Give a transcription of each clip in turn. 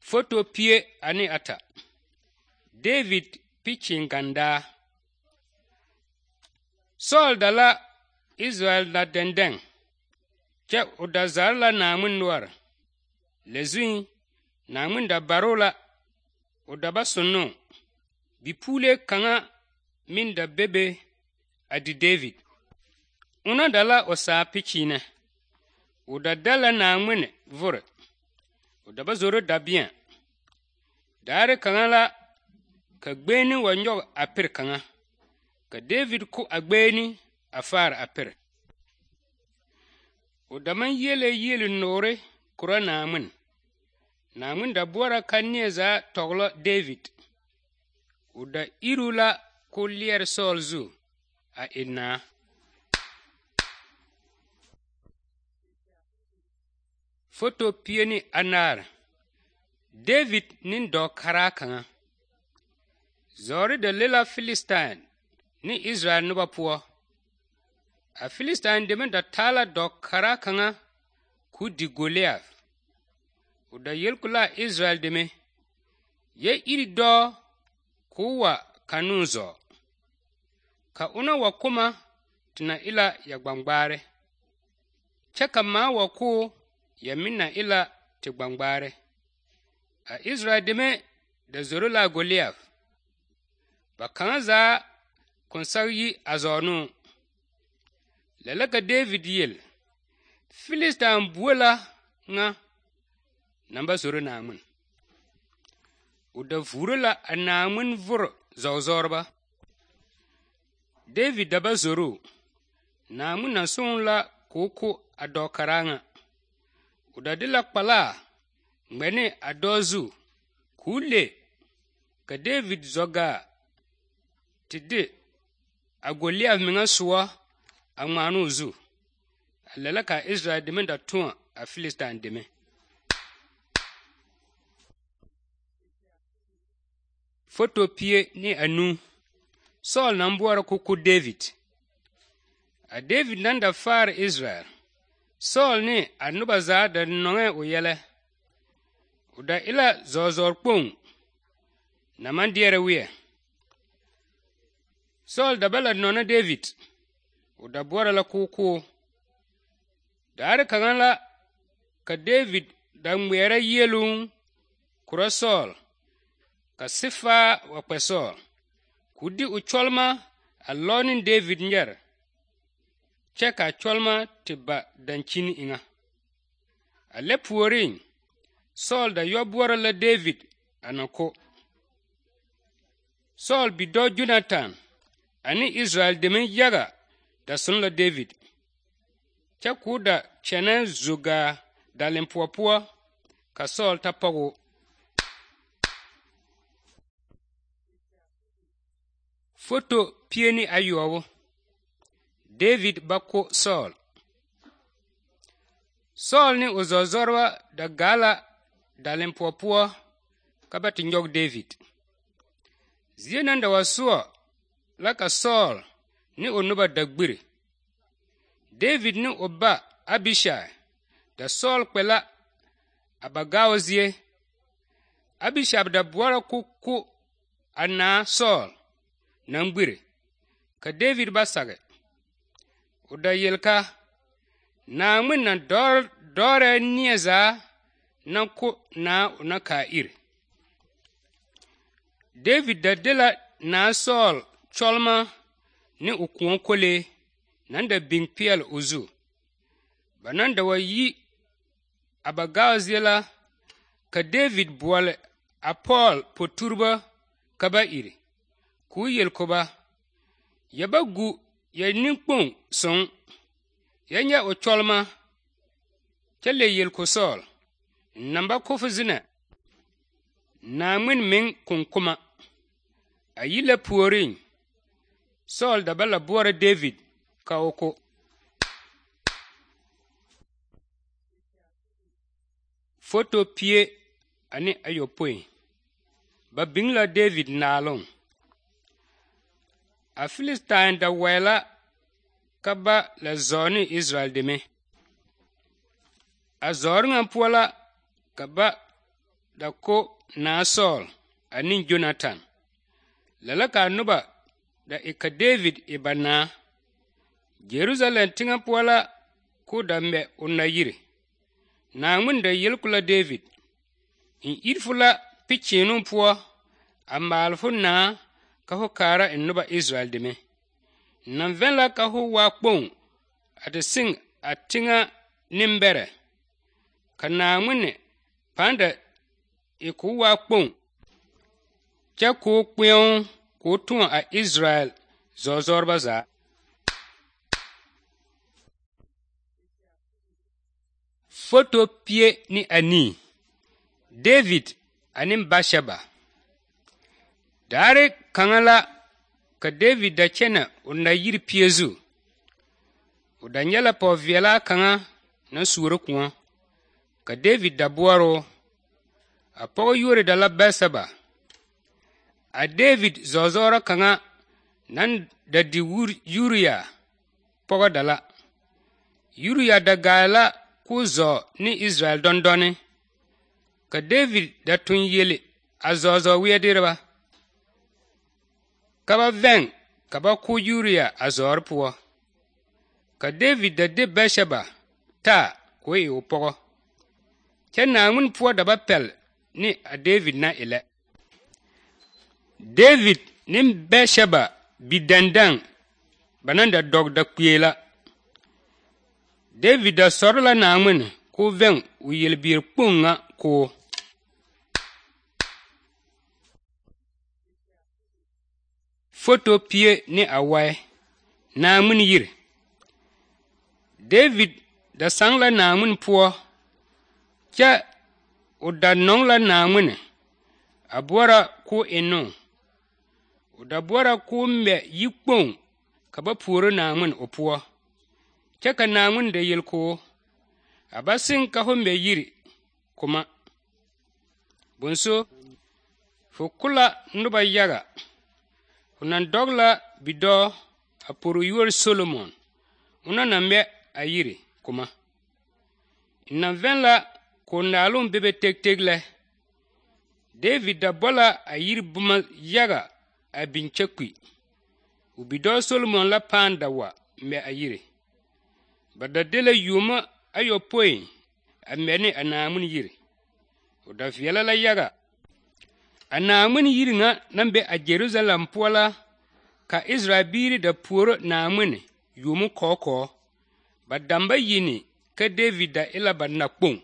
Foto pie ani ata. David pitching ganda. Saul dala Israel na dendeng. Che udazarla na amun nuar. Lezui na amun da barola udaba sunu. Bipule kanga min da bebe adi David. Una dala osa pitchine. Udadala na amun vore. Udaba zoro dabien. Dare kanga la ka gbeni wa nyog apir kanga. Ka David ku agbeni afar apir. Udaman yele nore kura namun. Namun da buwara kanyeza toglo David. Uda irula ku lier Saul zu a ina. Foto pieni anar. David nin do kara kanga. Zori da lela Philistine ni Israel nuba puwa. A Philistine demen da tala do kara kanga ku di Goliath. Uda yelkula Israel deme. Ye iri do kuwa kanunzo. Ka una wakuma tina ila ya gbangbare. Cheka ma waku ya minna ila ti gbangbare. A Israel deme da zorula Goliath. Ba kanga za konsari azonu. Lelaka David yel. Philistine buwela nga namba zoro namun. Uda vurula a namun vur zawzorba. David daba zoro. Namun na sunla koko a dokaranga. Uda dila kpala mbene a dozu kule ka David zoga tide a Goliath minga suwa a ngmanu zu. Alela ka Israel deme da tuwa a Philistine deme. Foto pie ni anu. Saul nambuara kuku David. A David nanda far Israel. Saul ni anuba za da nonge uyele. Uda ila zozor kpung. Naman diere wiye. Saul dabala nona David. Uda buara la kuku. Dare kangala ka David da mwera yelung kura Saul. Ka sifa wakpe Saul. Kudi ucholma alonin David nyer. Cheka cholma tiba danchini inga. Ale puoring. Saul da yobuara la David anoko. Saul bido Jonathan. Ani Israel demen yaga da sunla David. Chakuda chene zuga dalimpuapua ka Saul tapago. Foto pieni ayowo. David bako Saul. Saul ni uzozorwa da gala dalimpuapua kabati njog David. Zienanda wasua laka Saul ni onuba dagbiri. David ni oba Abishai da Saul kwela abagaozie. Abishai da buwara kuku ana Saul nangbiri. Ka David basage. Uda yelka na mwina dore nieza nanku na unaka iri. David da dela na Saul cholma ni ukuon kole nanda bing piel uzu. Bananda wa yi abagaoziela ka David buwale a Paul poturba kaba iri. Ku yel koba yaba gu ya ninkpong song yanya o cholma chale yel ko Saul namba kofuzina na min min kunkuma ayila puoring Saul da bala buwara David ka oko. Foto pie ani ayopoi. Ba bingla David nalong. A Philistine da wela kaba la zoni Israel deme. A zoringan puala kaba da ko na Saul anin Jonathan lalaka nuba da ika David ibana Jerusalem tinga puala ko da me unayire na mun da yelkula David in irfula pichinu puwa amma alfunna ka ho kara in nuba Israel deme nan venla ka ho wa kpon at sing atinga nimbere kana munne panda iku wa kpon cha ko kpion ko tun a Israel zozorba za foto pie ni ani David anin Basheba dare kangala ka David da kena una yiri piezu udanyala po viela kanga na suru kuwa ka David da buaro a pogo yuri da la Basheba a David zozora kanga nan da di Uriya pogo dala Uriya da gala kuzo ni Israel dondone ka David da tun yele a zozo wedirba kaba veng kaba ku Uriya a zor puwa ka David da de Basheba ta ko e opogo kena mun puwa da ba pel ni a David na ile David nim Basheba bidandan banan da dog da kuyela David da sorla na mun ko veng u yelbir punga ko foto pie ni awai na mun yir David da sangla na mun puwa kya uda nongla na mun abora ko eno uda bora ko mbe yikpon kaba puro na mun opuwa kya ka na mun da yelko abasin ka ho mbe yiri kuma bonso fukula nuba yaga unan dogla bido apuru yuor Solomon unan mbe ayiri kuma inan venla ko nalum bebe tek-tegle David da bola ayiri buma yaga abinchekwi ubido Solomon la panda wa mbe ayiri bada dele yuma ayo poin amene anamun yiri uda fiela la yaga anamun yiri nga nambe a Jerusalem puala ka Israel biri da puro namun yumu koko badamba yini ka David da ila banna kpong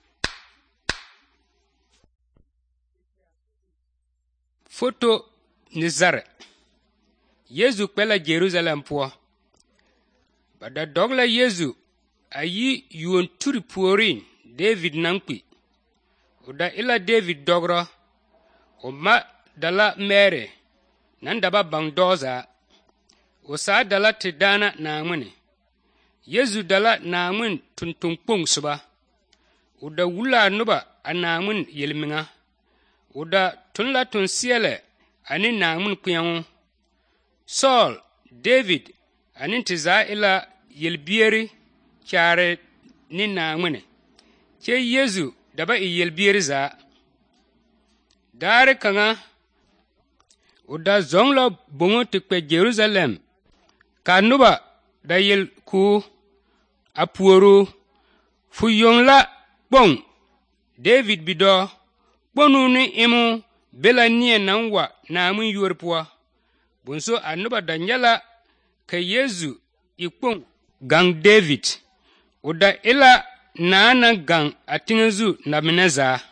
foto nizare Yesu kwela Jerusalem puwa bada dogla Yesu ayi yuon turi puorin David nankwi uda ila David dogro uma dala mere nan daba bang doza usa dala tidana namune Yesu dala namun tuntun kpong suba uda wula nuba anamun yelminga uda tunla tun siele ani namun kuyangu Saul David anin tiza ila yelbieri kyare ni namune ke Yesu daba yelbieri za dare kanga uda zongla bongo tikpe Jerusalem kanuba da yel ku apuoro fuyongla bong David bido bonu ni imu bela nie nanwa namun yorpua bunso anuba danyala ka Yesu ikpong gang David uda ila nana gang atinzu na mineza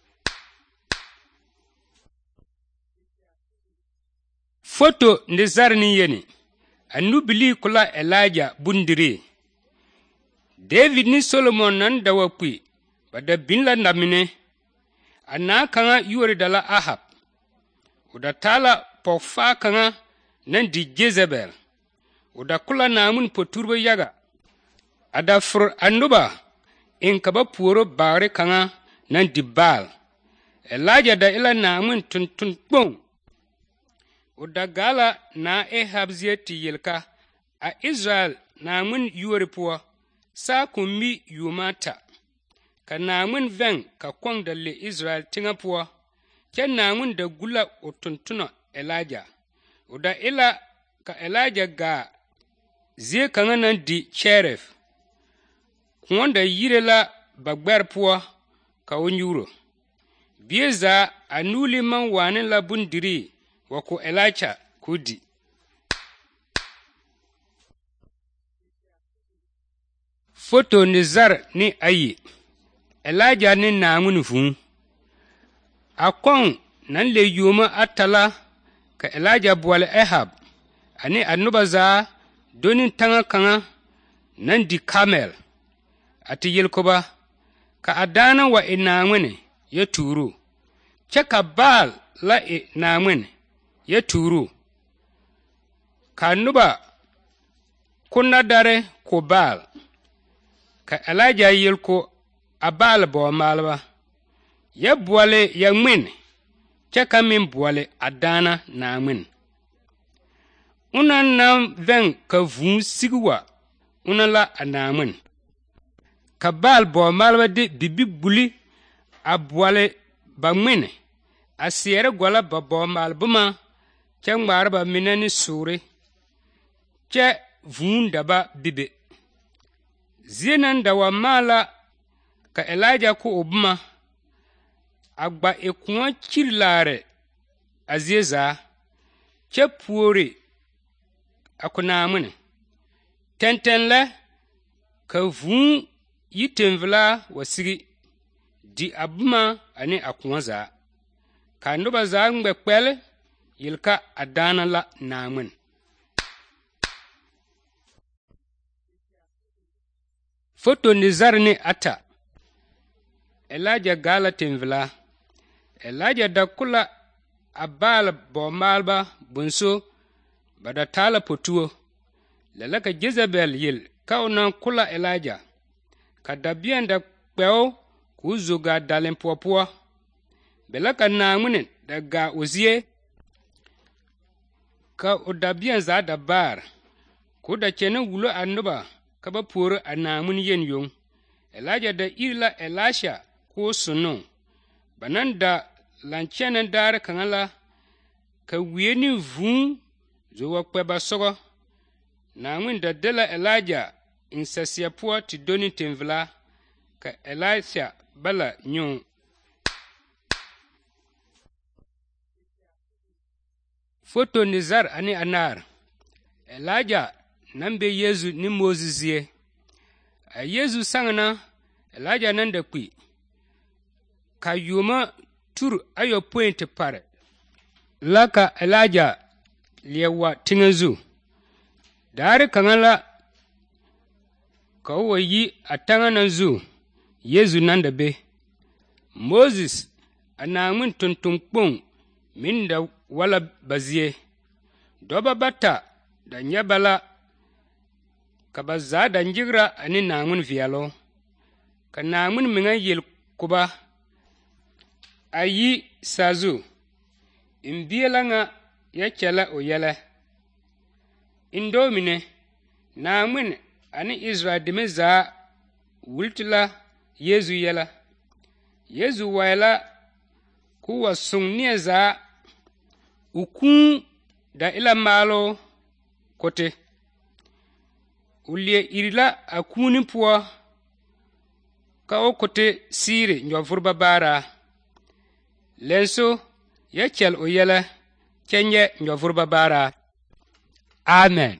foto ndizarni yeni anubili kula Elijah bundiri David ni Solomon nan dawakwi bada binla namine ana kanga yuri dala Ahab uda tala pofa kanga nan di Jezebel uda kula namun poturbo yaga ada fur anuba in kaba puro bare kanga nan di Baal Elijah da ila namun tuntun kpong uda gala na Ahab ziyeti yelka a Israel namun yuri puwa sa kumbi yumata ka Naaŋmen vɛŋ ka kõŋ da le Israel teŋɛ poɔ, kyɛ Naaŋmen da gu la o tontona Elijah. O da e la ka Elijah gaa zie kaŋa naŋ di Cheref. Kõɔ da yire la ba gbɛre poɔ ka o nyuuro. Bie zaa a nuuli maŋ waane la bondirii wa ko Elijah k'o di. Foto Nizar ne ayi. Elijah ne Naaŋmen vūū. A kõŋ naŋ le yuoma ata la ka Elijah boɔle Ahab ane a noba zaa do ne taŋa kaŋa naŋ di Kamel a te yel-ko ba ka a daana wa e Naaŋmen yɛ tuuro, kyɛ ka Baal la e Naaŋmen yɛ tuuro. Ka noba konnadare ko Baal. Ka Elijah yel-ko a Baal bɔɔ-maaleba yɛ boɔle ya ŋmen kyɛ ka meŋ boɔle a daana Naaŋmen. Una naŋ vɛŋ ka vūū sig wa, una la a Naaŋmen. Ka Baal bɔɔ-maaleba de bibi-gbuli a boɔle ba ŋmen a seɛrɛ gɔla ba bɔɔ-maal boma kyɛ ŋmaara ba mine ne soore, kyɛ vūū da ba bibe. Zie naŋ da wa maa la ka Elijah ko o boma, a gba e kõɔ kyiri laare a zie zaa, kyɛ puori a ko Naaŋmen. Tɛntɛn lɛ ka vūū yi tenvelaa wa sigi di a boma ane a kõɔ zaa. Ka noba zaa ŋmɛ kpɛle yel ka a daana la Naaŋmen. Foto Nizar ne ata. Elijah gaa la tenvelaa. Elijah da ko la a Baal bɔɔ-maaleba bonso ba da taa la potuo. Lɛ la ka Jezebel yel ka o naŋ ko la Elijah, ka dabeɛn da kpɛo k'o zo gaa dalempoɔ poɔ. Bɛ la ka Naaŋmen da gaa o zie, ka o dabeɛn zaa da baare, k'o da kyɛnɛ wulo a noba ka ba puoro a Naaŋmen yen yoŋ. Elijah da iri la Elisha k'o sonoo. Ba naŋ da laŋ kyɛnɛ daare kaŋa la, ka wie ne vūū zo wa kpɛ ba sɔgɔ. Naaŋmen da de la Elijah eŋ saseɛ poɔ te do ne tenvelaa, ka Elisha bala nyoo. Foto Nizar ane Anar. Elijah naŋ be Yesu ne Moses zie. A Yesu saŋa na Elijah naŋ da kpi, ka yuoma tur ayɔpõi te pare, la ka Elijah leɛ wa teŋɛ zu. Daare kaŋa la ka o wa yi a taŋa na zu Yesu naŋ da be. Moses, a Naaŋmen tontoŋkpoŋ, meŋ da wa la ba zie. Dɔbɔ bata da nyɛ ba la ka ba zaa da nyegra ane Naaŋmen veɛlo. Ka Naaŋmen meŋa yel ko ba a yi saazu. N bie la ŋa yɛ kyɛlɛ o yɛlɛ. N dɔɔ mine, Naaŋmen ane Israel deme zaa wulti la Yesu yɛlɛ. Yesu waɛ la k'o wa soŋ neɛ zaa. O kūū da e la maaloo kote. O leɛ iri la a kūūne poɔ ka o kote siire nyɔvureba baaraa. Lɛnso yɛ kyɛl o yɛlɛ kyɛ nyɛ nyɔvureba baaraa. Amen.